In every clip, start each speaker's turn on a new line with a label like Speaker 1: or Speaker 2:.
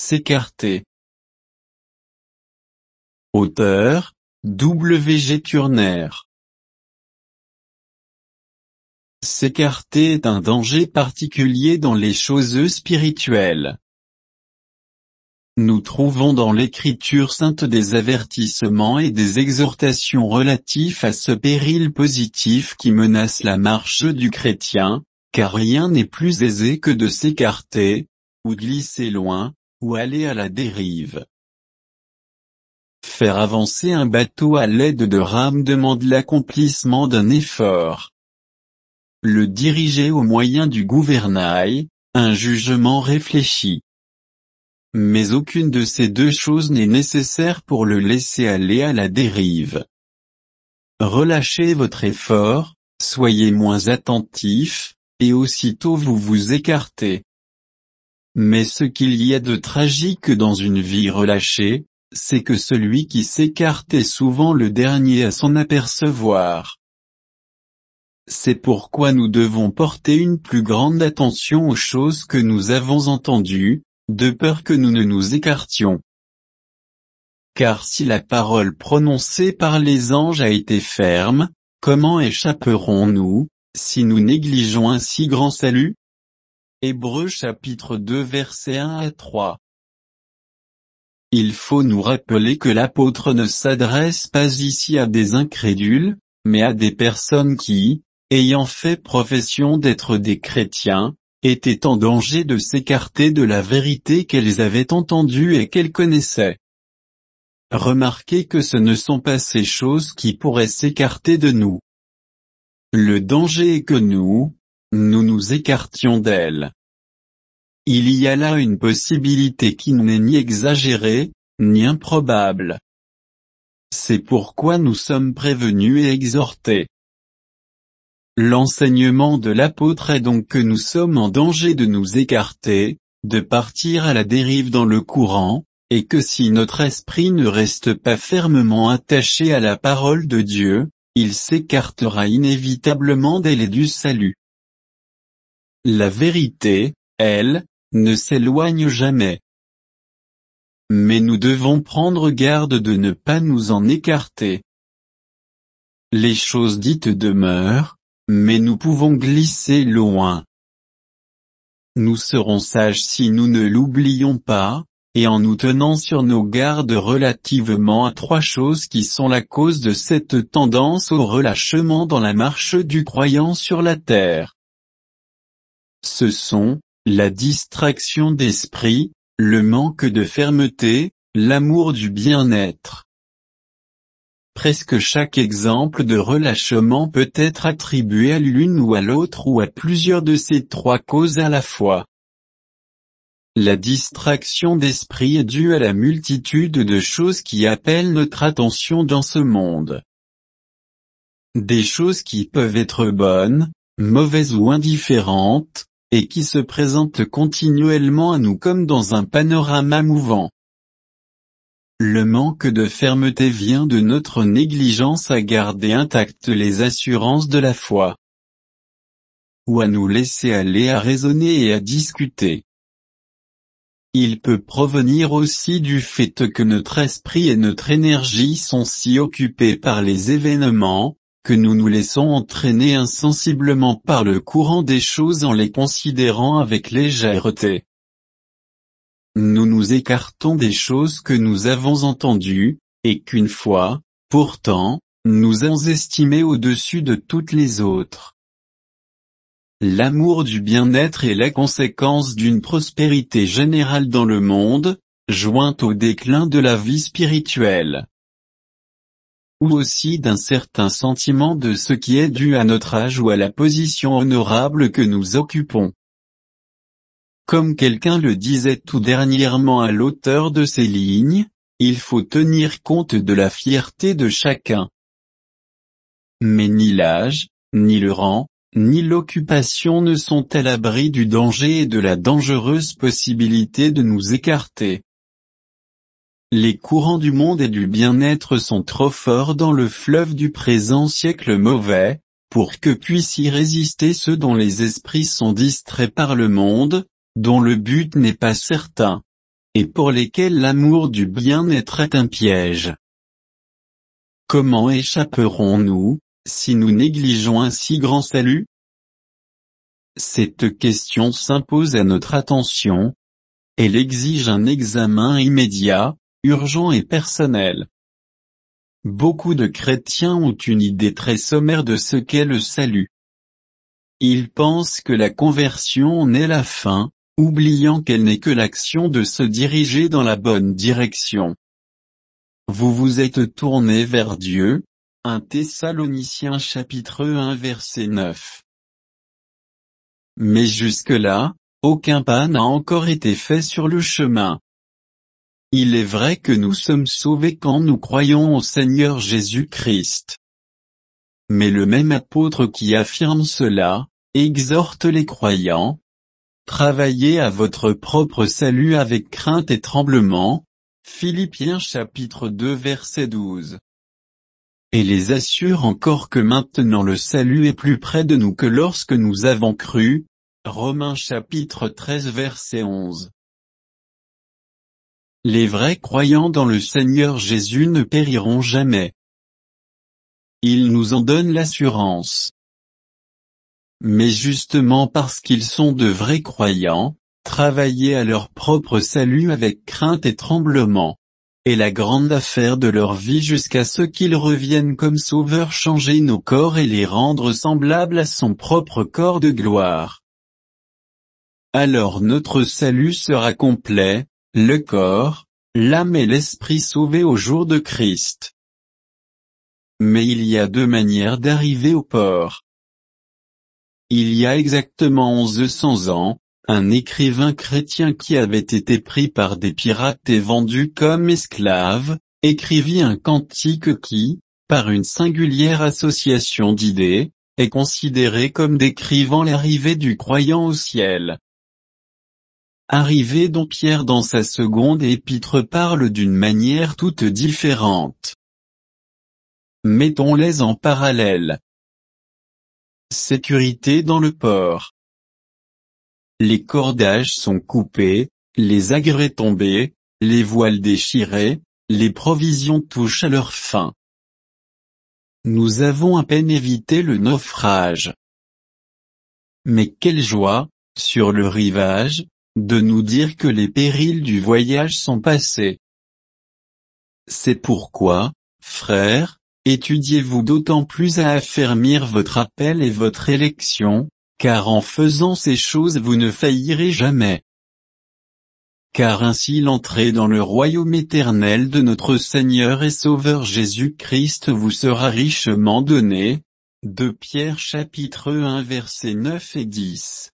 Speaker 1: s'écarter. Auteur, W. G. Turner. S'écarter est un danger particulier dans les choses spirituelles. Nous trouvons dans l'Écriture sainte des avertissements et des exhortations relatifs à ce péril positif qui menace la marche du chrétien, car rien n'est plus aisé que de s'écarter, ou glisser loin, ou aller à la dérive. Faire avancer un bateau à l'aide de rames demande l'accomplissement d'un effort. Le diriger au moyen du gouvernail, un jugement réfléchi. Mais aucune de ces deux choses n'est nécessaire pour le laisser aller à la dérive. Relâchez votre effort, soyez moins attentif, et aussitôt vous vous écartez. Mais ce qu'il y a de tragique dans une vie relâchée, c'est que celui qui s'écarte est souvent le dernier à s'en apercevoir. C'est pourquoi nous devons porter une plus grande attention aux choses que nous avons entendues, de peur que nous ne nous écartions. Car si la parole prononcée par les anges a été ferme, comment échapperons-nous, si nous négligeons un si grand salut? Hébreux chapitre 2 versets 1 à 3. Il faut nous rappeler que l'apôtre ne s'adresse pas ici à des incrédules, mais à des personnes qui, ayant fait profession d'être des chrétiens, étaient en danger de s'écarter de la vérité qu'elles avaient entendue et qu'elles connaissaient. Remarquez que ce ne sont pas ces choses qui pourraient s'écarter de nous. Le danger est que nous nous écartions d'elles. Il y a là une possibilité qui n'est ni exagérée, ni improbable. C'est pourquoi nous sommes prévenus et exhortés. L'enseignement de l'apôtre est donc que nous sommes en danger de nous écarter, de partir à la dérive dans le courant, et que si notre esprit ne reste pas fermement attaché à la parole de Dieu, il s'écartera inévitablement d'elle et du salut. La vérité, elle, ne s'éloigne jamais. Mais nous devons prendre garde de ne pas nous en écarter. Les choses dites demeurent, mais nous pouvons glisser loin. Nous serons sages si nous ne l'oublions pas, et en nous tenant sur nos gardes relativement à trois choses qui sont la cause de cette tendance au relâchement dans la marche du croyant sur la terre. Ce sont, la distraction d'esprit, le manque de fermeté, l'amour du bien-être. Presque chaque exemple de relâchement peut être attribué à l'une ou à l'autre ou à plusieurs de ces trois causes à la fois. La distraction d'esprit est due à la multitude de choses qui appellent notre attention dans ce monde. Des choses qui peuvent être bonnes, mauvaises ou indifférentes, et qui se présentent continuellement à nous comme dans un panorama mouvant. Le manque de fermeté vient de notre négligence à garder intactes les assurances de la foi, ou à nous laisser aller à raisonner et à discuter. Il peut provenir aussi du fait que notre esprit et notre énergie sont si occupés par les événements, que nous nous laissons entraîner insensiblement par le courant des choses en les considérant avec légèreté. Nous nous écartons des choses que nous avons entendues, et qu'une fois, pourtant, nous avons estimées au-dessus de toutes les autres. L'amour du bien-être est la conséquence d'une prospérité générale dans le monde, jointe au déclin de la vie spirituelle. Ou aussi d'un certain sentiment de ce qui est dû à notre âge ou à la position honorable que nous occupons. Comme quelqu'un le disait tout dernièrement à l'auteur de ces lignes, il faut tenir compte de la fierté de chacun. Mais ni l'âge, ni le rang, ni l'occupation ne sont à l'abri du danger et de la dangereuse possibilité de nous écarter. Les courants du monde et du bien-être sont trop forts dans le fleuve du présent siècle mauvais, pour que puissent y résister ceux dont les esprits sont distraits par le monde, dont le but n'est pas certain. et pour lesquels l'amour du bien-être est un piège. Comment échapperons-nous, si nous négligeons un si grand salut? Cette question s'impose à notre attention. Elle exige un examen immédiat, urgent et personnel. Beaucoup de chrétiens ont une idée très sommaire de ce qu'est le salut. Ils pensent que la conversion en est la fin, oubliant qu'elle n'est que l'action de se diriger dans la bonne direction. Vous vous êtes tourné vers Dieu. 1 Thessaloniciens chapitre 1 verset 9. Mais jusque-là, aucun pas n'a encore été fait sur le chemin. Il est vrai que nous sommes sauvés quand nous croyons au Seigneur Jésus-Christ. Mais le même apôtre qui affirme cela, exhorte les croyants. Travaillez à votre propre salut avec crainte et tremblement. Philippiens chapitre 2 verset 12. Et les assure encore que maintenant le salut est plus près de nous que lorsque nous avons cru. Romains chapitre 13 verset 11. Les vrais croyants dans le Seigneur Jésus ne périront jamais. Il nous en donne l'assurance. Mais justement parce qu'ils sont de vrais croyants, travailler à leur propre salut avec crainte et tremblement est la grande affaire de leur vie jusqu'à ce qu'ils reviennent comme Sauveur changer nos corps et les rendre semblables à son propre corps de gloire. Alors notre salut sera complet, le corps, l'âme et l'esprit sauvés au jour de Christ. Mais il y a deux manières d'arriver au port. Il y a exactement 1100 ans, un écrivain chrétien qui avait été pris par des pirates et vendu comme esclave, écrivit un cantique qui, par une singulière association d'idées, est considéré comme décrivant l'arrivée du croyant au ciel. Arrivée dont Pierre dans sa seconde épître parle d'une manière toute différente. Mettons-les en parallèle. Sécurité dans le port. Les cordages sont coupés, les agrès tombés, les voiles déchirées, les provisions touchent à leur fin. Nous avons à peine évité le naufrage. Mais quelle joie, sur le rivage, de nous dire que les périls du voyage sont passés. C'est pourquoi, frères, étudiez-vous d'autant plus à affermir votre appel et votre élection, car en faisant ces choses vous ne faillirez jamais. Car ainsi l'entrée dans le royaume éternel de notre Seigneur et Sauveur Jésus-Christ vous sera richement donnée. 2 Pierre chapitre 1 versets 9 et 10.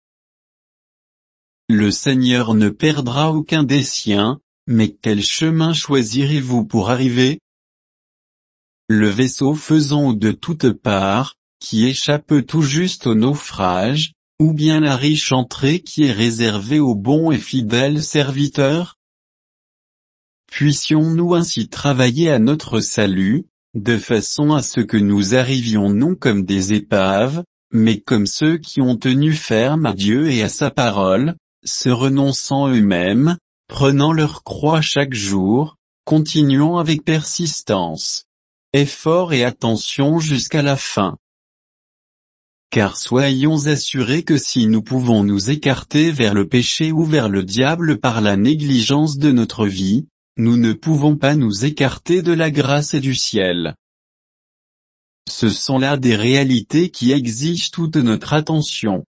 Speaker 1: Le Seigneur ne perdra aucun des siens, mais quel chemin choisirez-vous pour arriver? Le vaisseau faisant de toutes parts, qui échappe tout juste au naufrage, ou bien la riche entrée qui est réservée aux bons et fidèles serviteurs? Puissions-nous ainsi travailler à notre salut, de façon à ce que nous arrivions non comme des épaves, mais comme ceux qui ont tenu ferme à Dieu et à sa parole, se renonçant eux-mêmes, prenant leur croix chaque jour, continuant avec persistance, effort et attention jusqu'à la fin. Car soyons assurés que si nous pouvons nous écarter vers le péché ou vers le diable par la négligence de notre vie, nous ne pouvons pas nous écarter de la grâce et du ciel. Ce sont là des réalités qui exigent toute notre attention.